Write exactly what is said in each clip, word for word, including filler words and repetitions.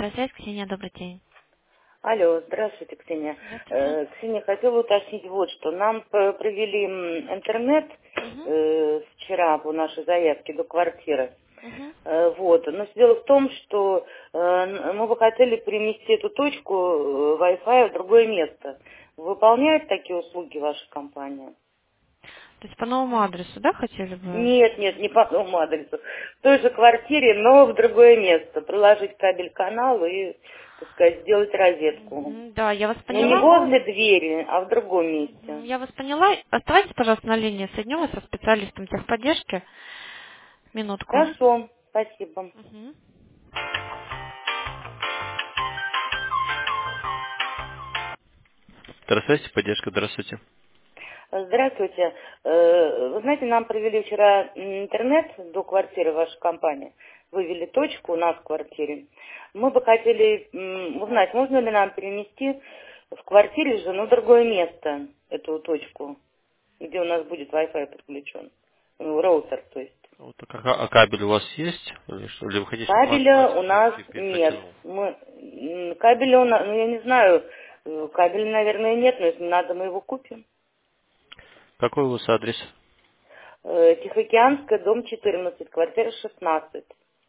Электросвязь, Ксения, добрый день. Алло, здравствуйте, Ксения. Здравствуйте. Э, Ксения, хотела уточнить вот что. Нам п- провели м, интернет Угу. э, вчера по нашей заявке до квартиры. Угу. Э, вот. Но дело в том, что э, н- мы бы хотели перенести эту точку э, Wi-Fi в другое место. Выполняет такие услуги ваша компания? То есть по новому адресу, да, хотели бы? Нет, нет, не по новому адресу. В той же квартире, но в другое место. Приложить кабель к каналу и, так сказать, сделать розетку. Мгм. Да, я вас Но не поняла. возле двери, а в другом Мгм. месте. Я вас поняла. Оставайтесь, пожалуйста, на линии. Соединю вас со специалистом техподдержки. Минутку. Хорошо, спасибо. Мгм. Здравствуйте, поддержка, здравствуйте. Здравствуйте. Э, Вы знаете, нам провели вчера интернет до квартиры вашей компании. Вывели точку у нас в квартире. Мы бы хотели м, узнать, можно ли нам перенести в квартире же, но в другое место эту точку, где у нас будет Wi-Fi подключен. Ну, роутер, то есть. Вот, а, как- а кабель у вас есть? Или что? Или вы хотите, чтобы ваш Кабеля мастер у нас пер- пер- нет. потянул? Мы, м, кабеля у нас, ну я не знаю, э, кабеля, наверное, нет, но если надо, мы его купим. Какой у вас адрес? Э, Тихоокеанская, дом четырнадцать, квартира шестнадцать.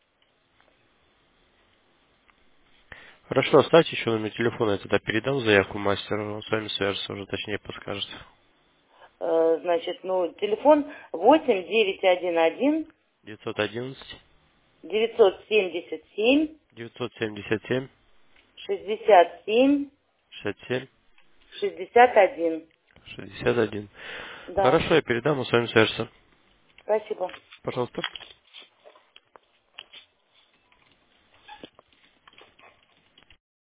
Хорошо, оставьте еще номер телефона, я тогда передам заявку мастеру, он с вами свяжется, уже точнее подскажет. Э, Значит, ну, телефон восемь девять один один девятьсот одиннадцать девятьсот семьдесят семь девятьсот семьдесят семь шестьдесят семь шестьдесят семь шестьдесят один. шестьдесят один. Да, Хорошо, я передам, он с вами свяжется. спасибо. Пожалуйста.